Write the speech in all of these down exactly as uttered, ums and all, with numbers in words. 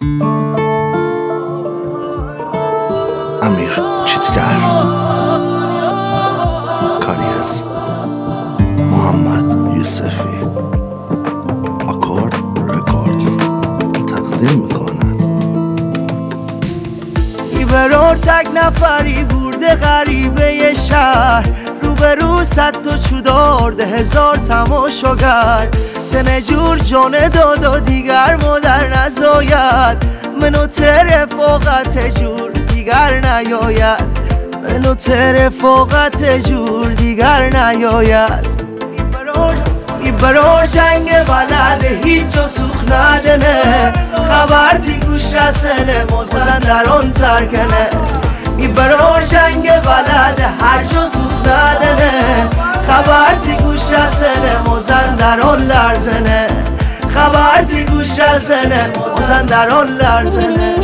امیر چیتگر، کاری از محمد یوسفی، آکورد رکورد تقدیم میکند. ایبرار تک نفری برده غریبه شهر، روبرو صد تا چودار ده هزار تماشاگر، تنه جور جانه داد و دیگر مادر نزاید، منو رفاقت جور دیگر نیاید، منو رفاقت جور دیگر نیاید. ایبرار جنگ بلده هیچ جا سوخ ندنه، خبر تی گوش رسنه مازندران ترکنه. ایبرار جنگ بلده هر جا سوخ ندنه، خبر تی گوش رسنه مازندران لرزنه، خبر تی گوش رسنه مازندران لرزنه.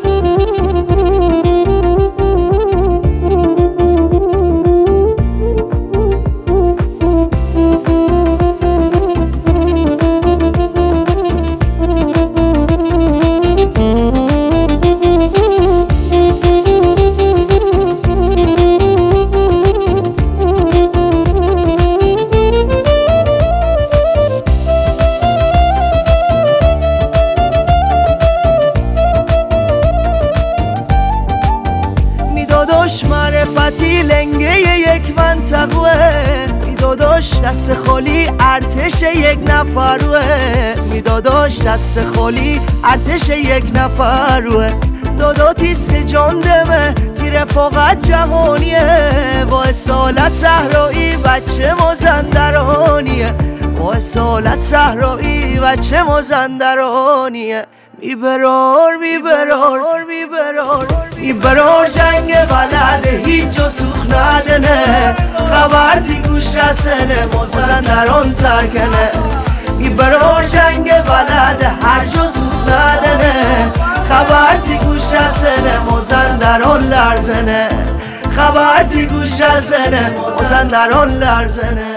میداداش معرفتی لنگه یک منطقه، میداداش دست خالی ارتش یک نفروه، میداداش دست خالی ارتش یک نفروه. دادا تیس جان دمه تی رفاقت جهانیه، با اصالت صحرایی بچه مازندرانیه، با اصالت صحرایی بچه مازندرانیه. میبرار میبرار میبرار میبرار جنگ بلده هیچ جا سوخ ندنه، خبر تی گوش رسنه مازندران ترکنه. میبرار جنگ بلده هر جا سوخ ندنه، خبر تی گوش رسنه مازندران لرزنه، خبر تی گوش رسنه مازندران لرزنه.